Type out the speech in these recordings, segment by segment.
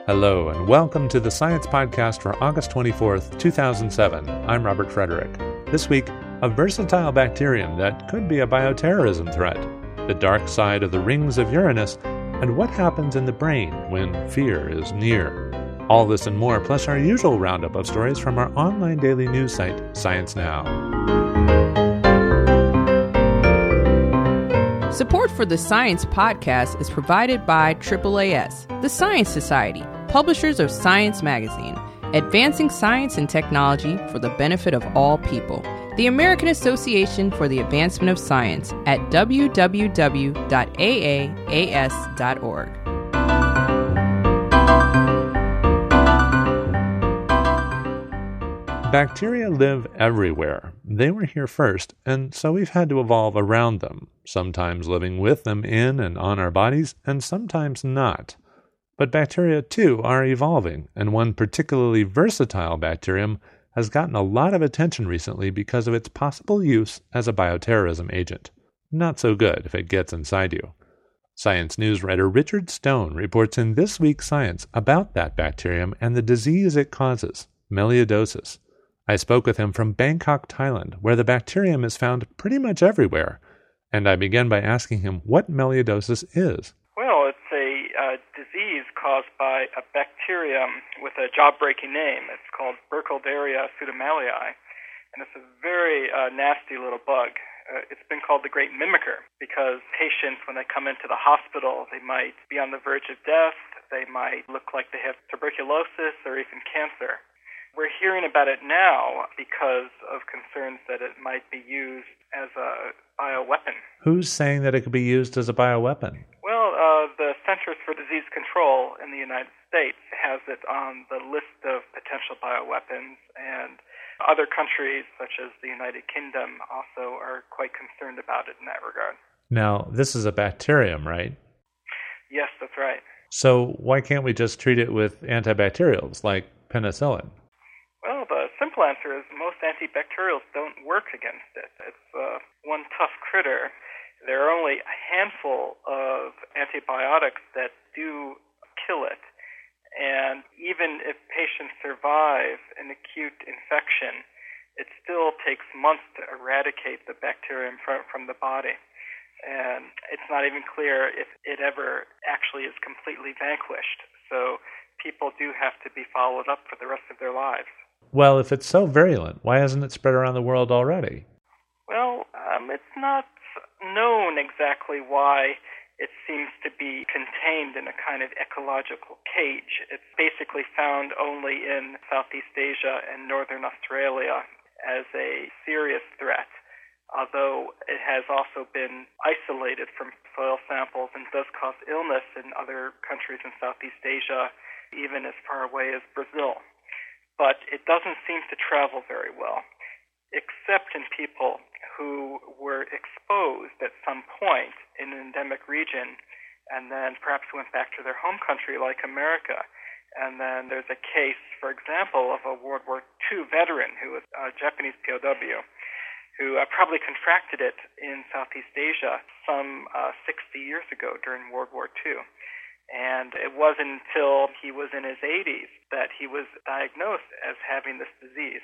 Hello, and welcome to the Science Podcast for August 24th, 2007. I'm Robert Frederick. This week, a versatile bacterium that could be a bioterrorism threat, the dark side of the rings of Uranus, and what happens in the brain when fear is near. All this and more, plus our usual roundup of stories from our online daily news site, Science Now. Support for the Science Podcast is provided by AAAS, the Science Society, publishers of Science Magazine, advancing science and technology for the benefit of all people. The American Association for the Advancement of Science at www.aas.org. Bacteria live everywhere. They were here first, and so we've had to evolve around them, sometimes living with them in and on our bodies, and sometimes not. But bacteria, too, are evolving, and one particularly versatile bacterium has gotten a lot of attention recently because of its possible use as a bioterrorism agent. Not so good if it gets inside you. Science News writer Richard Stone reports in this week's Science about that bacterium and the disease it causes, melioidosis. I spoke with him from Bangkok, Thailand, where the bacterium is found pretty much everywhere, and I began by asking him what melioidosis is. Well, it's a disease caused by a bacterium with a jaw-breaking name. It's called Burkholderia pseudomallei, and it's a very nasty little bug. It's been called the Great Mimicker because patients, when they come into the hospital, they might be on the verge of death, they might look like they have tuberculosis or even cancer. We're hearing about it now because of concerns that it might be used as a bioweapon. Who's saying that it could be used as a bioweapon? Well, the Centers for Disease Control in the United States has it on the list of potential bioweapons, and other countries, such as the United Kingdom, also are quite concerned about it in that regard. Now, this is a bacterium, right? Yes, that's right. So why can't we just treat it with antibacterials like penicillin? Well, the simple answer is most antibacterials don't work against it. It's one tough critter. There are only a handful of antibiotics that do kill it. And even if patients survive an acute infection, it still takes months to eradicate the bacterium from the body. And it's not even clear if it ever actually is completely vanquished. So people do have to be followed up for the rest of their lives. Well, if it's so virulent, why hasn't it spread around the world already? Well, it's not known exactly why it seems to be contained in a kind of ecological cage. It's basically found only in Southeast Asia and Northern Australia as a serious threat, although it has also been isolated from soil samples and does cause illness in other countries in Southeast Asia, even as far away as Brazil. But it doesn't seem to travel very well, except in people who were exposed at some point in an endemic region and then perhaps went back to their home country like America. And then there's a case, for example, of a World War II veteran who was a Japanese POW who probably contracted it in Southeast Asia some 60 years ago during World War II. And it wasn't until he was in his 80s that he was diagnosed as having this disease.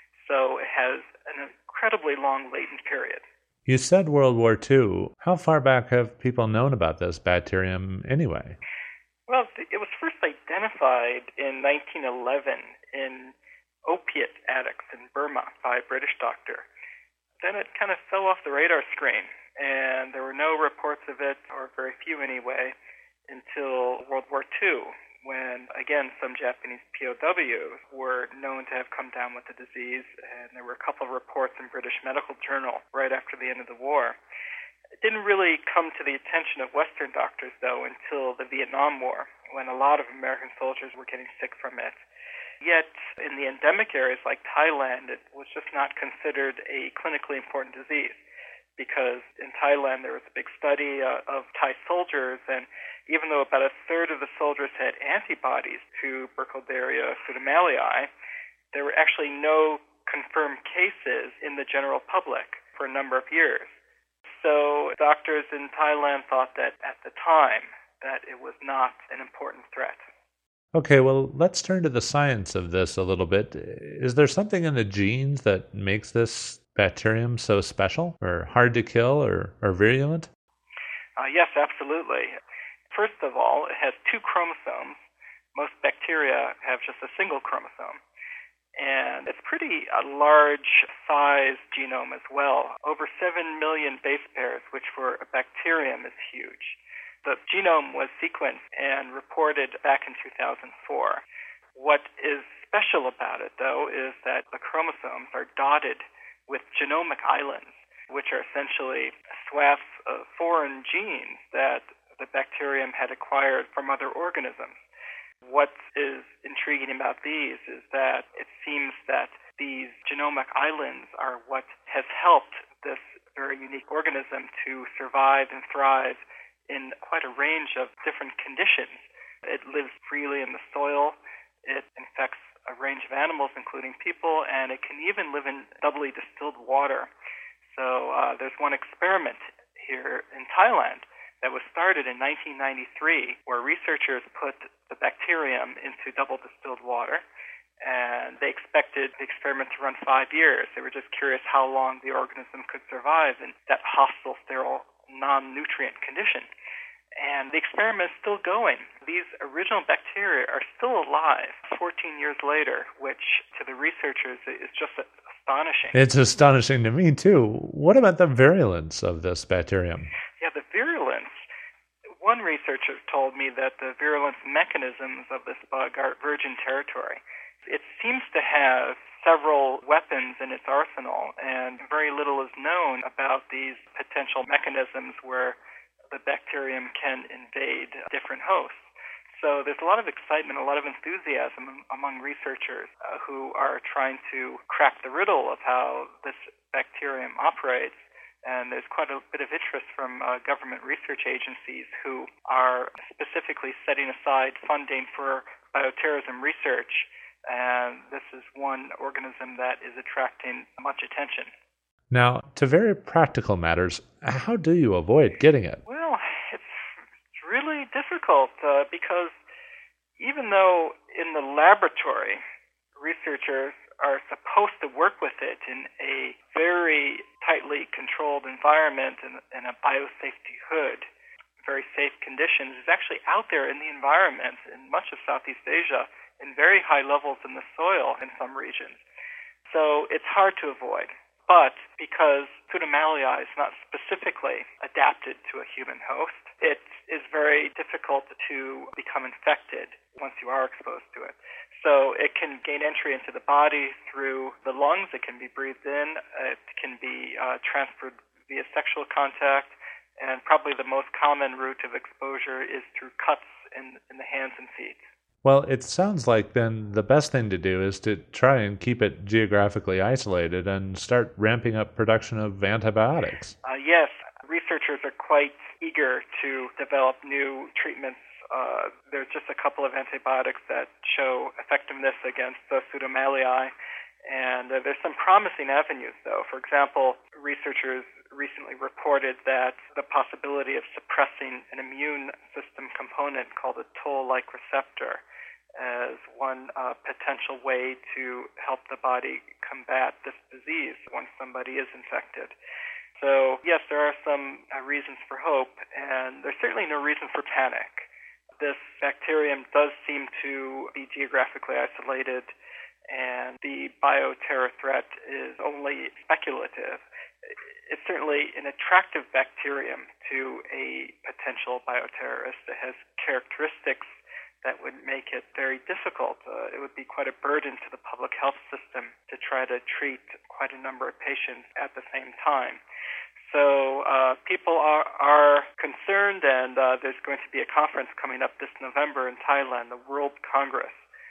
So it has an incredibly long latent period. You said World War II. How far back have people known about this bacterium anyway? Well, it was first identified in 1911 in opiate addicts in Burma by a British doctor. Then it kind of fell off the radar screen, and there were no reports of it, or very few anyway, until World War II, when, again, some Japanese POWs were known to have come down with the disease, and there were a couple of reports in British Medical Journal right after the end of the war. It didn't really come to the attention of Western doctors, though, until the Vietnam War, when a lot of American soldiers were getting sick from it. Yet, in the endemic areas like Thailand, it was just not considered a clinically important disease, because in Thailand there was a big study of Thai soldiers, and even though about a third of the soldiers had antibodies to Burkholderia pseudomallei, there were actually no confirmed cases in the general public for a number of years. So doctors in Thailand thought that at the time that it was not an important threat. Okay, well, let's turn to the science of this a little bit. Is there something in the genes that makes this bacterium so special, or hard to kill, or virulent? Yes, absolutely. First of all, it has two chromosomes. Most bacteria have just a single chromosome. And it's pretty a large size genome as well. Over 7 million base pairs, which for a bacterium is huge. The genome was sequenced and reported back in 2004. What is special about it, though, is that the chromosomes are dotted with genomic islands, which are essentially swaths of foreign genes that the bacterium had acquired from other organisms. What is intriguing about these is that it seems that these genomic islands are what has helped this very unique organism to survive and thrive in quite a range of different conditions. It lives freely in the soil, it infects a range of animals, including people, and it can even live in doubly distilled water. So there's one experiment here in Thailand that was started in 1993 where researchers put the bacterium into double distilled water, and they expected the experiment to run 5 years. They were just curious how long the organism could survive in that hostile, sterile, non-nutrient condition. And the experiment is still going. These original bacteria are still alive 14 years later, which to the researchers is just astonishing. It's astonishing to me, too. What about the virulence of this bacterium? Yeah, the virulence. One researcher told me that the virulence mechanisms of this bug are virgin territory. It seems to have several weapons in its arsenal, and very little is known about these potential mechanisms where the bacterium can invade different hosts. So there's a lot of excitement, a lot of enthusiasm among researchers who are trying to crack the riddle of how this bacterium operates. And there's quite a bit of interest from government research agencies who are specifically setting aside funding for bioterrorism research. And this is one organism that is attracting much attention. Now, to very practical matters, how do you avoid getting it? Well, it's really difficult because even though in the laboratory researchers are supposed to work with it in a very tightly controlled environment in a biosafety hood, very safe conditions, is actually out there in the environment in much of Southeast Asia in very high levels in the soil in some regions. So it's hard to avoid. But because Pseudomallei is not specifically adapted to a human host, it is very difficult to become infected once you are exposed to it. So it can gain entry into the body through the lungs. It can be breathed in. It can be transferred via sexual contact. And probably the most common route of exposure is through cuts in the hands and feet. Well, it sounds like then the best thing to do is to try and keep it geographically isolated and start ramping up production of antibiotics. Yes, researchers are quite eager to develop new treatments. There's just a couple of antibiotics that show effectiveness against the Pseudomallei, and there's some promising avenues, though. For example, researchers recently reported that the possibility of suppressing an immune system component called a toll-like receptor as one potential way to help the body combat this disease once somebody is infected. So, yes, there are some reasons for hope, and there's certainly no reason for panic. This bacterium does seem to be geographically isolated, and the bioterror threat is only speculative. It's certainly an attractive bacterium to a potential bioterrorist. It has characteristics that would make it very difficult. It would be quite a burden to the public health system to try to treat quite a number of patients at the same time. So people are concerned, and there's going to be a conference coming up this November in Thailand, the World Congress.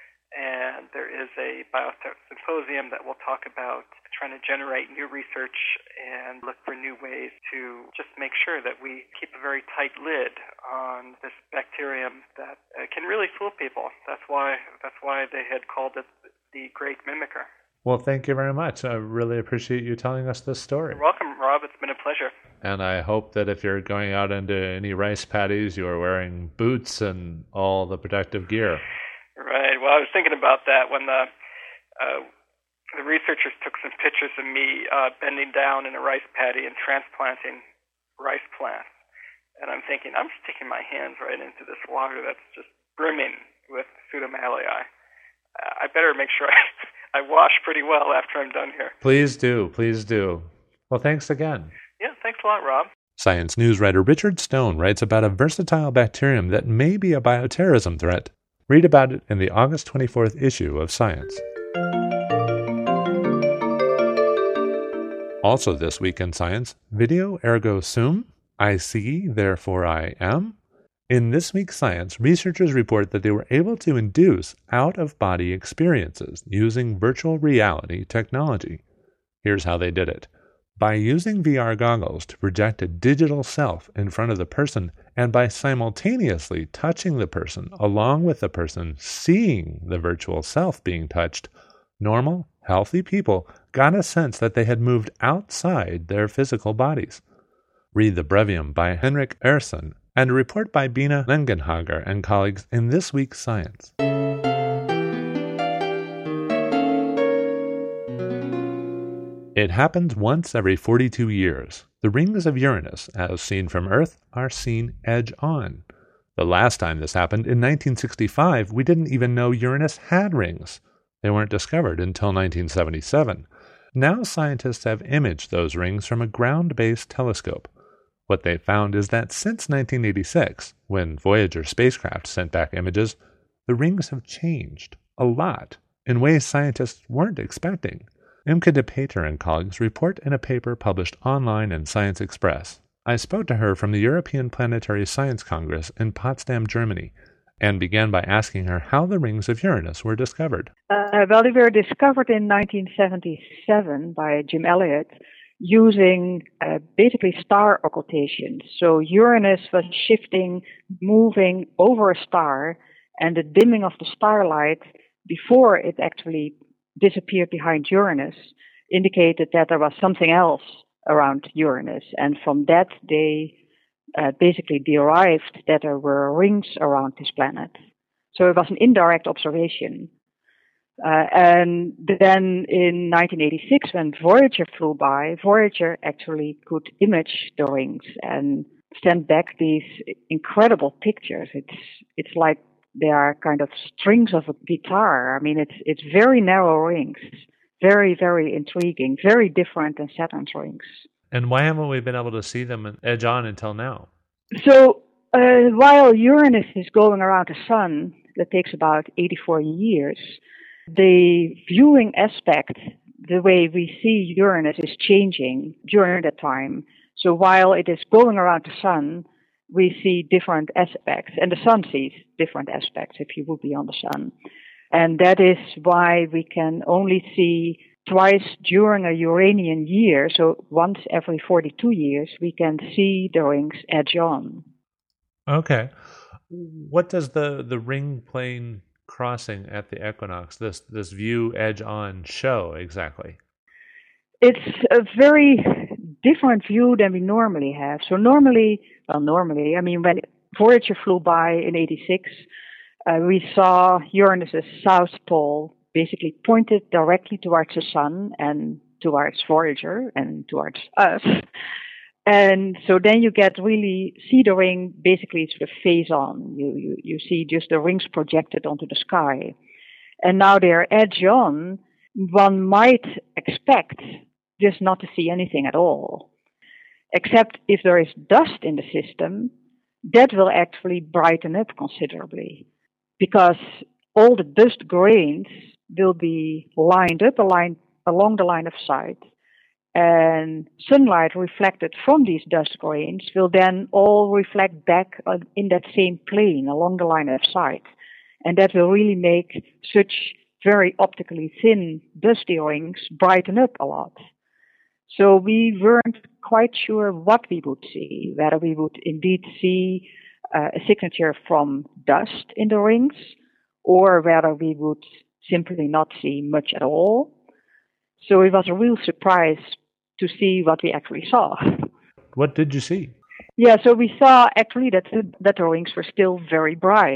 And there is a bioterror symposium that will talk about trying to generate new research and look for new ways to just make sure that we keep a very tight lid on this bacterium that can really fool people. That's why they had called it the Great Mimicker. Well, thank you very much. I really appreciate you telling us this story. You're welcome, Rob. It's been a pleasure. And I hope that if you're going out into any rice paddies, you are wearing boots and all the protective gear. Well, I was thinking about that when the researchers took some pictures of me bending down in a rice paddy and transplanting rice plants. And I'm thinking, I'm sticking my hands right into this water that's just brimming with Pseudomallei. I better make sure I wash pretty well after I'm done here. Please do. Please do. Well, thanks again. Yeah, thanks a lot, Rob. Science News writer Richard Stone writes about a versatile bacterium that may be a bioterrorism threat. Read about it in the August 24th issue of Science. Also this week in Science, Video Ergo Sum, I see, therefore I am. In this week's Science, researchers report that they were able to induce out-of-body experiences using virtual reality technology. Here's how they did it. By using VR goggles to project a digital self in front of the person and by simultaneously touching the person along with the person seeing the virtual self being touched, normal, healthy people got a sense that they had moved outside their physical bodies. Read the brevium by Henrik Ersson and a report by Bina Lengenhager and colleagues in this week's Science. It happens once every 42 years. The rings of Uranus, as seen from Earth, are seen edge-on. The last time this happened, in 1965, we didn't even know Uranus had rings. They weren't discovered until 1977. Now scientists have imaged those rings from a ground-based telescope. What they found is that since 1986, when Voyager spacecraft sent back images, the rings have changed a lot in ways scientists weren't expecting. Imke de Peter and colleagues report in a paper published online in Science Express. I spoke to her from the European Planetary Science Congress in Potsdam, Germany, and began by asking her how the rings of Uranus were discovered. Well, they were discovered in 1977 by Jim Elliott using basically star occultation. So Uranus was shifting, moving over a star, and the dimming of the starlight before it actually disappeared behind Uranus indicated that there was something else around Uranus. And from that, they basically derived that there were rings around this planet. So it was an indirect observation. And then in 1986, when Voyager flew by, Voyager actually could image the rings and send back these incredible pictures. It's like they are kind of strings of a guitar. I mean, it's very narrow rings, very, very intriguing, very different than Saturn's rings. And why haven't we been able to see them edge on until now? So while Uranus is going around the sun, that takes about 84 years, the viewing aspect, the way we see Uranus, is changing during that time. So while it is going around the sun, we see different aspects, and the sun sees different aspects if you would be on the sun. And that is why we can only see twice during a Uranian year, so once every 42 years, we can see the rings edge on. Okay. What does the ring plane crossing at the equinox, this view edge on, show exactly? It's a very different view than we normally have. So normally, I mean, when Voyager flew by in 86, we saw Uranus's south pole basically pointed directly towards the sun and towards Voyager and towards us. And so then you get really see the ring basically sort of phase on. You see just the rings projected onto the sky. And now they're edge on. One might expect just not to see anything at all. Except if there is dust in the system, that will actually brighten up considerably. Because all the dust grains will be lined up along the line of sight. And sunlight reflected from these dust grains will then all reflect back in that same plane along the line of sight. And that will really make such very optically thin dusty rings brighten up a lot. So we weren't quite sure what we would see, whether we would indeed see a signature from dust in the rings, or whether we would simply not see much at all. So it was a real surprise to see what we actually saw. What did you see? Yeah, so we saw actually that the rings were still very bright.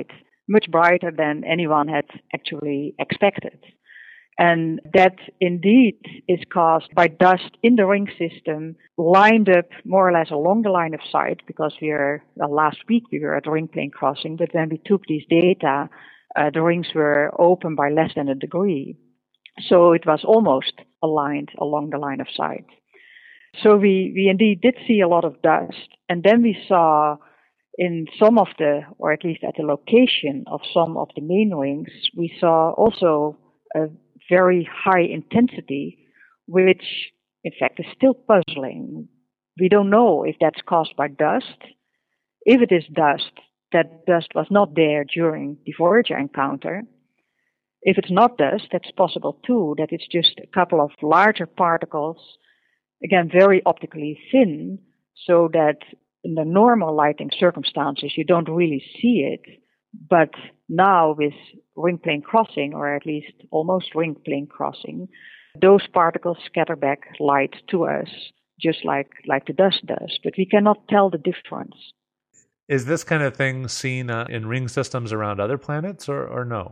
much brighter than anyone had actually expected. And that indeed is caused by dust in the ring system lined up more or less along the line of sight, because last week we were at ring plane crossing, but when we took these data, the rings were open by less than a degree. So it was almost aligned along the line of sight. So we indeed did see a lot of dust. And then we saw in some of or at least at the location of some of the main rings, we saw also a very high intensity, which in fact is still puzzling. We don't know if that's caused by dust. If it is dust, that dust was not there during the Voyager encounter. If it's not dust, that's possible too, that it's just a couple of larger particles, again, very optically thin, so that in the normal lighting circumstances, you don't really see it. But now with ring plane crossing, or at least almost ring plane crossing, those particles scatter back light to us, just like the dust does. But we cannot tell the difference. Is this kind of thing seen in ring systems around other planets, or no?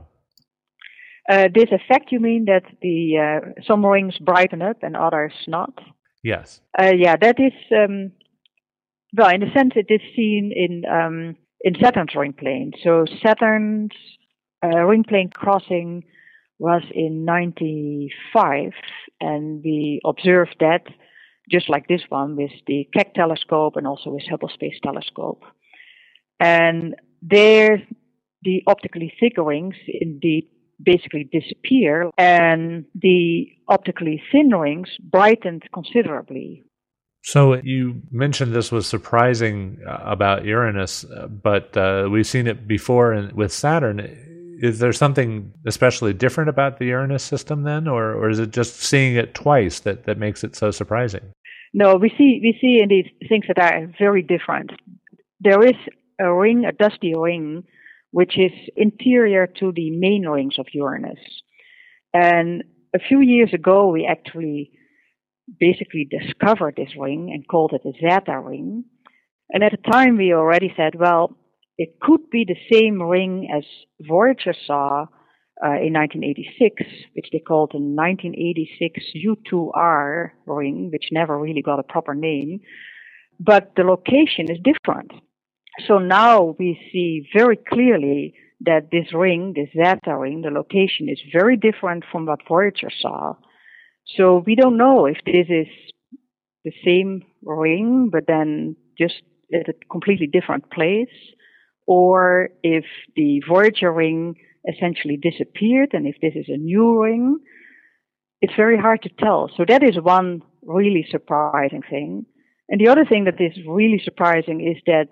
This effect, you mean that some rings brighten up and others not? Yes. That is, well, in a sense, it is seen in Saturn's ring plane. So Saturn's ring plane crossing was in 1995, and we observed that just like this one with the Keck telescope and also with Hubble Space Telescope. And there, the optically thick rings indeed basically disappear, and the optically thin rings brightened considerably. So you mentioned this was surprising about Uranus, but we've seen it before with Saturn. Is there something especially different about the Uranus system then, or is it just seeing it twice that makes it so surprising? No, we see indeed things that are very different. There is a dusty ring, which is interior to the main rings of Uranus. And a few years ago, we actually basically discovered this ring and called it a Zeta ring. And at the time, we already said, well, it could be the same ring as Voyager saw in 1986, which they called the 1986 U2R ring, which never really got a proper name. But the location is different. So now we see very clearly that this ring, this Zeta ring, the location is very different from what Voyager saw. So we don't know if this is the same ring, but then just at a completely different place, or if the Voyager ring essentially disappeared and if this is a new ring. It's very hard to tell. So that is one really surprising thing. And the other thing that is really surprising is that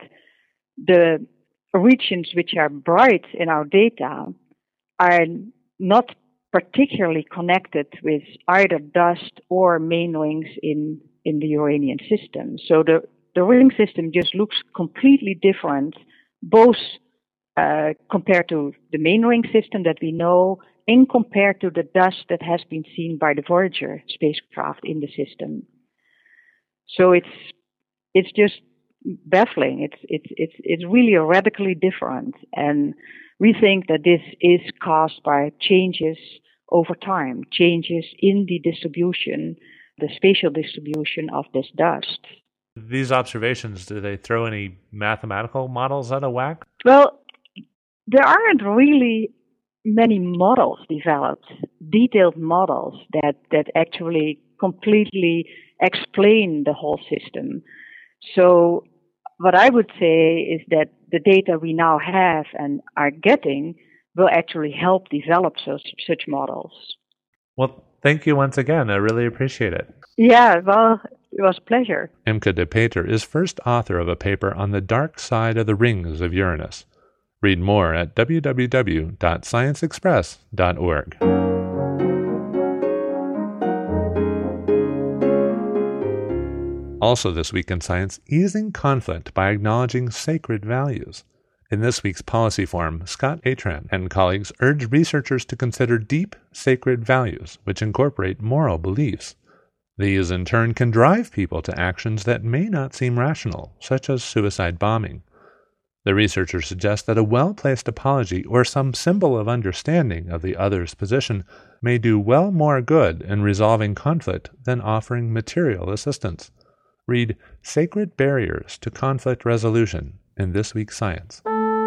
the regions which are bright in our data are not particularly connected with either dust or main rings in the Uranian system. So the ring system just looks completely different, both compared to the main ring system that we know and compared to the dust that has been seen by the Voyager spacecraft in the system. So it's just baffling. It's really radically different, and we think that this is caused by changes over time, changes in the distribution, the spatial distribution of this dust. These observations, do they throw any mathematical models out of whack? Well, there aren't really many models developed, detailed models that actually completely explain the whole system. So what I would say is that the data we now have and are getting will actually help develop such models. Well, thank you once again. I really appreciate it. Yeah, well, it was a pleasure. Imke de Peter is first author of a paper on the dark side of the rings of Uranus. Read more at www.scienceexpress.org. Also this week in science, easing conflict by acknowledging sacred values. In this week's Policy Forum, Scott Atran and colleagues urge researchers to consider deep, sacred values which incorporate moral beliefs. These, in turn, can drive people to actions that may not seem rational, such as suicide bombing. The researcher suggests that a well-placed apology or some symbol of understanding of the other's position may do well more good in resolving conflict than offering material assistance. Read Sacred Barriers to Conflict Resolution in this week's Science.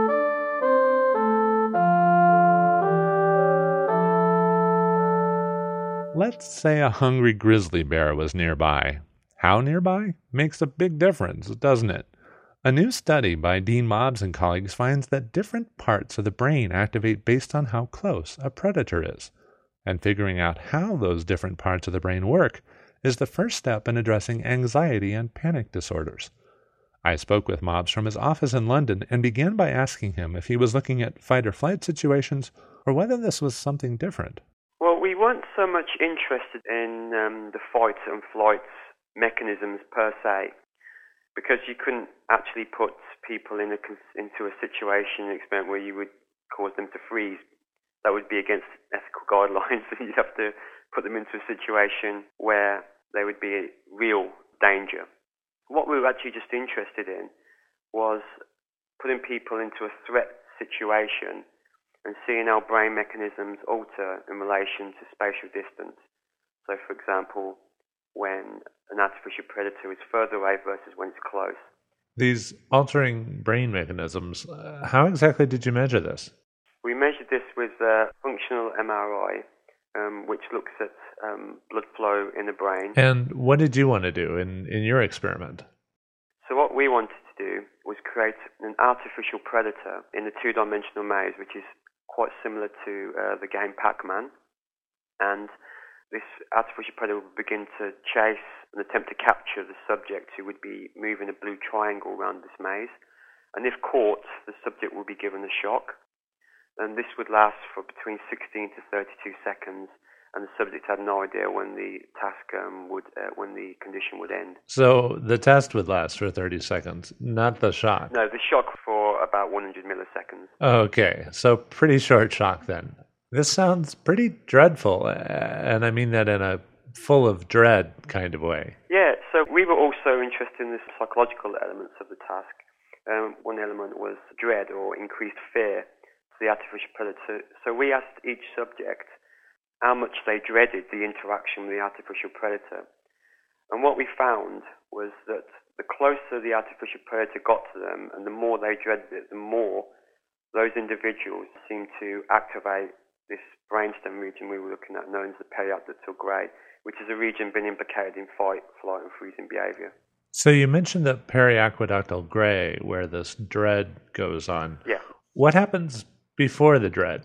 Let's say a hungry grizzly bear was nearby. How nearby? Makes a big difference, doesn't it? A new study by Dean Mobbs and colleagues finds that different parts of the brain activate based on how close a predator is. And figuring out how those different parts of the brain work is the first step in addressing anxiety and panic disorders. I spoke with Mobbs from his office in London and began by asking him if he was looking at fight-or-flight situations or whether this was something different. Well, we weren't so much interested in the fight and flight mechanisms per se, because you couldn't actually put people into a situation, experiment where you would cause them to freeze. That would be against ethical guidelines. You'd have to put them into a situation where they would be a real danger. What we were actually just interested in was putting people into a threat situation and seeing how brain mechanisms alter in relation to spatial distance. So, for example, when an artificial predator is further away versus when it's close. These altering brain mechanisms, how exactly did you measure this? We measured this with a functional MRI, which looks at blood flow in the brain. And what did you want to do in your experiment? So what we wanted to do was create an artificial predator in a two-dimensional maze, which is quite similar to the game Pac-Man. And this artificial predator would begin to chase and attempt to capture the subject who would be moving a blue triangle around this maze. And if caught, the subject would be given a shock. And this would last for between 16 to 32 seconds. And the subject had no idea when the task when the condition would end. So the test would last for 30 seconds, not the shock? No, the shock for about 100 milliseconds. Okay, so pretty short shock then. This sounds pretty dreadful, and I mean that in a full of dread kind of way. Yeah, so we were also interested in the psychological elements of the task. One element was dread or increased fear to the artificial predator. So we asked each subject how much they dreaded the interaction with the artificial predator. And what we found was that the closer the artificial predator got to them and the more they dreaded it, the more those individuals seemed to activate this brainstem region we were looking at, known as the periaqueductal gray, which is a region been implicated in fight, flight, and freezing behavior. So you mentioned the periaqueductal gray, where this dread goes on. Yeah. What happens before the dread,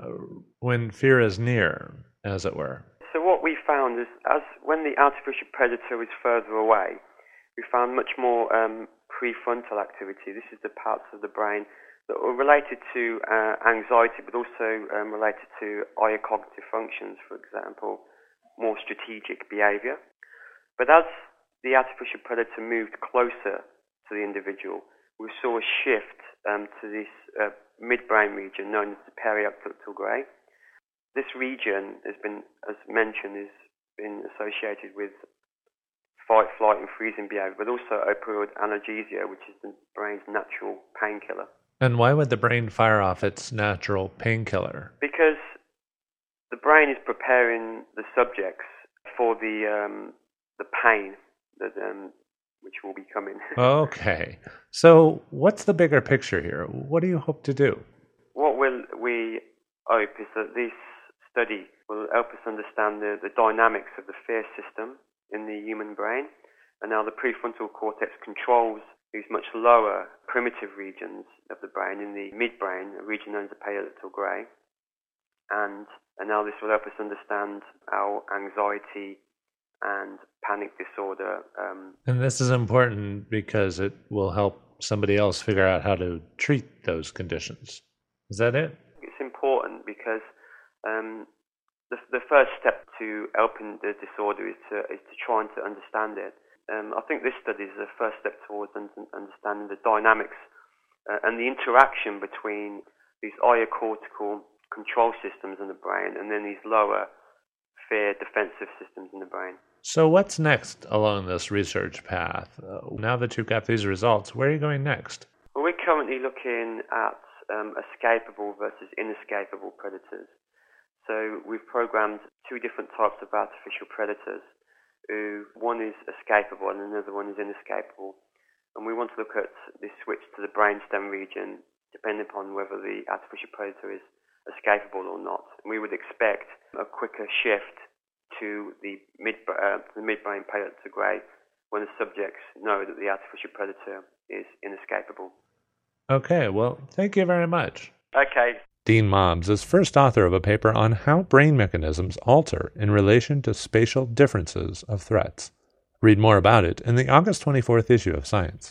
when fear is near, as it were? So what we found is, when the artificial predator is further away, we found much more prefrontal activity. This is the parts of the brain that were related to anxiety, but also related to higher cognitive functions, for example, more strategic behavior. But as the artificial predator moved closer to the individual, we saw a shift to this midbrain region known as the periaqueductal gray. This region has been, as mentioned, has been associated with fight, flight, and freezing behavior, but also opioid analgesia, which is the brain's natural painkiller. And why would the brain fire off its natural painkiller? Because the brain is preparing the subjects for the pain that which will be coming. Okay. So what's the bigger picture here? What do you hope to do? What we hope is that this study will help us understand the dynamics of the fear system in the human brain and how the prefrontal cortex controls these much lower primitive regions of the brain in the midbrain, a region known as the periaqueducal gray. And now this will help us understand how anxiety and panic disorder... and this is important because it will help somebody else figure out how to treat those conditions. Is that it? It's important because the first step to helping the disorder is to try and to understand it. I think this study is the first step towards understanding the dynamics and the interaction between these higher cortical control systems in the brain and then these lower fear defensive systems in the brain. So what's next along this research path? Now that you've got these results, where are you going next? Well, we're currently looking at escapable versus inescapable predators. So we've programmed two different types of artificial predators. One is escapable and another one is inescapable. And we want to look at this switch to the brainstem region depending upon whether the artificial predator is escapable or not. And we would expect a quicker shift to the midbrain pale to grey when the subjects know that the artificial predator is inescapable. Okay, well, thank you very much. Okay. Dean Mobbs is first author of a paper on how brain mechanisms alter in relation to spatial differences of threats. Read more about it in the August 24th issue of Science.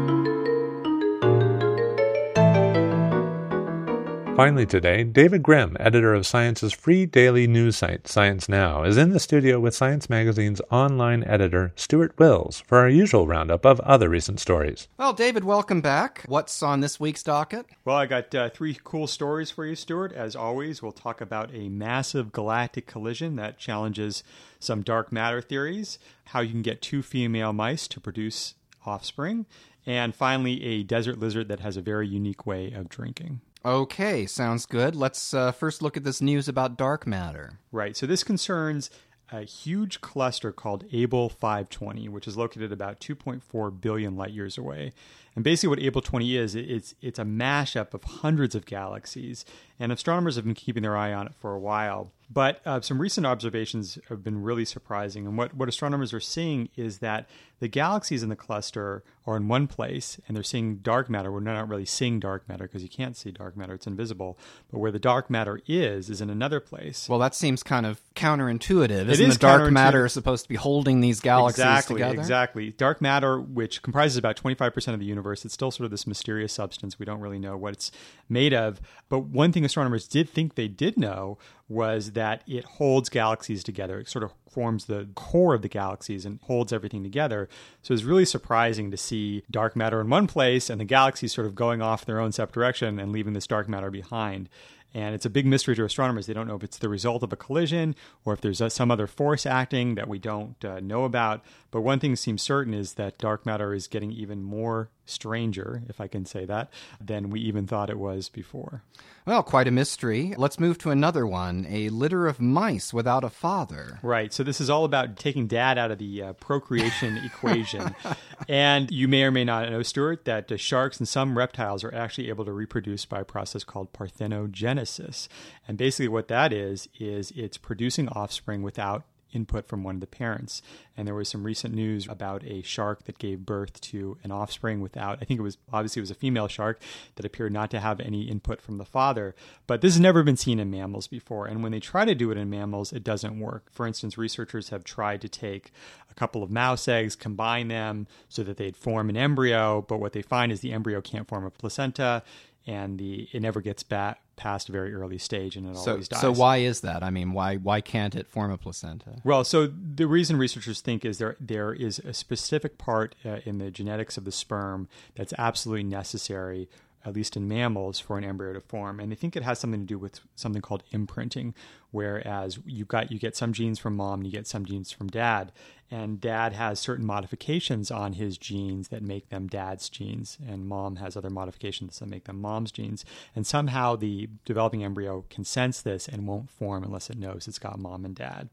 Finally today, David Grimm, editor of Science's free daily news site, Science Now, is in the studio with Science Magazine's online editor, Stuart Wills, for our usual roundup of other recent stories. Well, David, welcome back. What's on this week's docket? Well, I got three cool stories for you, Stuart. As always, we'll talk about a massive galactic collision that challenges some dark matter theories, how you can get two female mice to produce offspring, and finally, a desert lizard that has a very unique way of drinking. Okay, sounds good. Let's first look at this news about dark matter. Right, so this concerns a huge cluster called Able 520, which is located about 2.4 billion light years away. And basically what Able 20 is, it's a mashup of hundreds of galaxies, and astronomers have been keeping their eye on it for a while. But some recent observations have been really surprising, and what astronomers are seeing is that the galaxies in the cluster are in one place, and they're seeing dark matter. We're not really seeing dark matter because you can't see dark matter, it's invisible. But where the dark matter is in another place. Well, that seems kind of counterintuitive. Isn't the dark matter supposed to be holding these galaxies together? Exactly. Dark matter, which comprises about 25% of the universe, it's still sort of this mysterious substance. We don't really know what it's made of. But one thing astronomers did think they did know was that it holds galaxies together. It sort of forms the core of the galaxies and holds everything together. So it's really surprising to see dark matter in one place and the galaxies sort of going off their own separate direction and leaving this dark matter behind. And it's a big mystery to astronomers. They don't know if it's the result of a collision or if there's some other force acting that we don't know about. But one thing seems certain is that dark matter is getting even more stranger, if I can say that, than we even thought it was before. Well, quite a mystery. Let's move to another one, a litter of mice without a father. Right. So this is all about taking dad out of the procreation equation. And you may or may not know, Stuart, that sharks and some reptiles are actually able to reproduce by a process called parthenogenesis. And basically what that is it's producing offspring without input from one of the parents. And there was some recent news about a shark that gave birth to an offspring without, I think it was a female shark that appeared not to have any input from the father. But this has never been seen in mammals before. And when they try to do it in mammals, it doesn't work. For instance, researchers have tried to take a couple of mouse eggs, combine them so that they'd form an embryo. But what they find is the embryo can't form a placenta, and it never gets past a very early stage, and it always dies. So why is that? I mean, why can't it form a placenta? Well, so the reason researchers think is there is a specific part in the genetics of the sperm that's absolutely necessary, at least in mammals, for an embryo to form. And they think it has something to do with something called imprinting, whereas you get some genes from mom and you get some genes from dad. And dad has certain modifications on his genes that make them dad's genes, and mom has other modifications that make them mom's genes. And somehow the developing embryo can sense this and won't form unless it knows it's got mom and dad.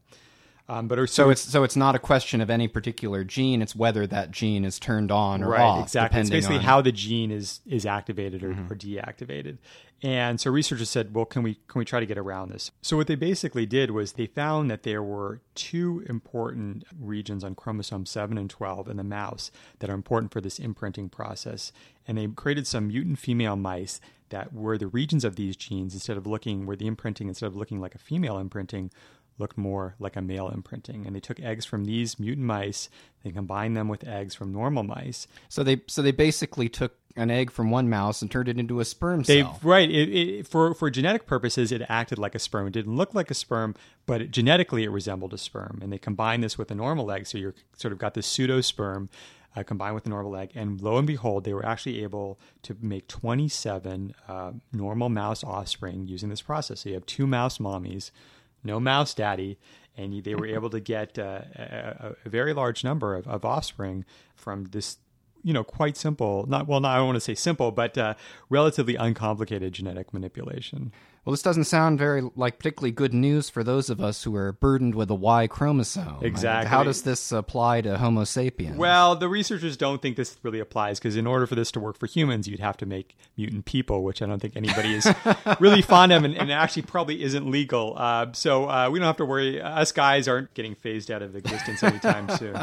So it's not a question of any particular gene; it's whether that gene is turned on or off. Right, exactly. It's basically how the gene is activated or deactivated. And so researchers said, well, can we try to get around this? So what they basically did was they found that there were two important regions on chromosome 7 and 12 in the mouse that are important for this imprinting process. And they created some mutant female mice that were the regions of these genes, instead of looking like a female imprinting, looked more like a male imprinting. And they took eggs from these mutant mice, they combined them with eggs from normal mice. So they basically took an egg from one mouse and turned it into a sperm cell. Right. For genetic purposes, it acted like a sperm. It didn't look like a sperm, but genetically it resembled a sperm. And they combined this with a normal egg, so you're sort of got this pseudo-sperm combined with a normal egg. And lo and behold, they were actually able to make 27 normal mouse offspring using this process. So you have 2 mouse mommies, no mouse daddy, and they were able to get a very large number of offspring from this quite simple. I don't want to say simple, but relatively uncomplicated genetic manipulation. Well, this doesn't sound particularly good news for those of us who are burdened with a Y chromosome. Exactly. How does this apply to Homo sapiens? Well, the researchers don't think this really applies because in order for this to work for humans, you'd have to make mutant people, which I don't think anybody is really fond of and actually probably isn't legal. So we don't have to worry. Us guys aren't getting phased out of existence anytime soon.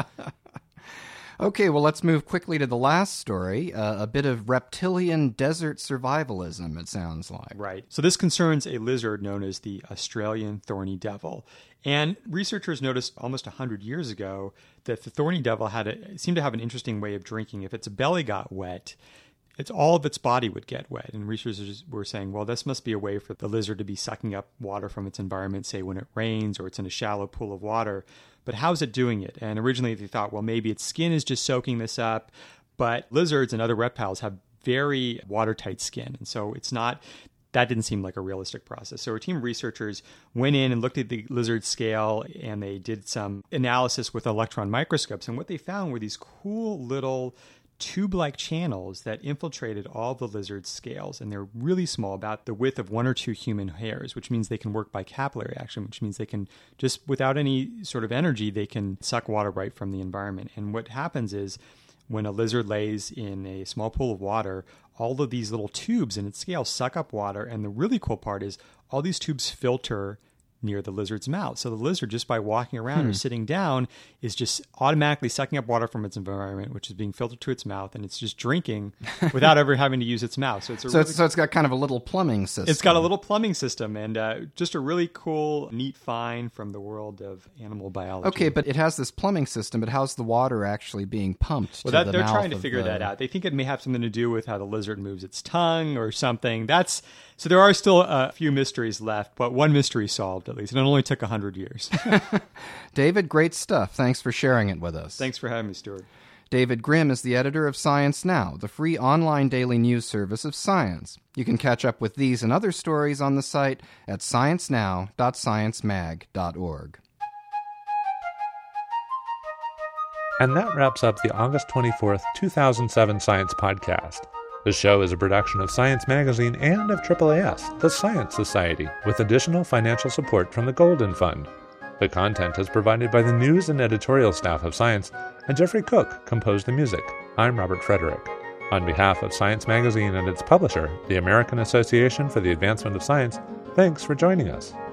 Okay, well, let's move quickly to the last story, a bit of reptilian desert survivalism, it sounds like. Right. So this concerns a lizard known as the Australian thorny devil. And researchers noticed almost 100 years ago that the thorny devil seemed to have an interesting way of drinking. If its belly got wet, all of its body would get wet. And researchers were saying, well, this must be a way for the lizard to be sucking up water from its environment, say when it rains or it's in a shallow pool of water. But how's it doing it? And originally they thought, well, maybe its skin is just soaking this up. But lizards and other reptiles have very watertight skin. And so that didn't seem like a realistic process. So our team of researchers went in and looked at the lizard scale, and they did some analysis with electron microscopes. And what they found were these cool little tube-like channels that infiltrated all the lizard's scales, and they're really small, about the width of 1 or 2 human hairs, which means they can work by capillary action, which means they can just, without any sort of energy, they can suck water right from the environment. And what happens is when a lizard lays in a small pool of water, all of these little tubes in its scales suck up water, and the really cool part is all these tubes filter near the lizard's mouth. So the lizard, just by walking around or sitting down, is just automatically sucking up water from its environment, which is being filtered to its mouth, and it's just drinking without ever having to use its mouth. So it's got kind of a little plumbing system. It's got a little plumbing system, and just a really cool, neat find from the world of animal biology. Okay, but it has this plumbing system, but how's the water actually being pumped to the mouth? They're trying to figure that out. They think it may have something to do with how the lizard moves its tongue or something. So there are still a few mysteries left, but one mystery solved at least, and it only took 100 years. David, great stuff. Thanks for sharing it with us. Thanks for having me, Stuart. David Grimm is the editor of Science Now, the free online daily news service of science. You can catch up with these and other stories on the site at sciencenow.sciencemag.org. And that wraps up the August 24th, 2007 Science Podcast. The show is a production of Science Magazine and of AAAS, the Science Society, with additional financial support from the Golden Fund. The content is provided by the news and editorial staff of Science, and Jeffrey Cook composed the music. I'm Robert Frederick. On behalf of Science Magazine and its publisher, the American Association for the Advancement of Science, thanks for joining us.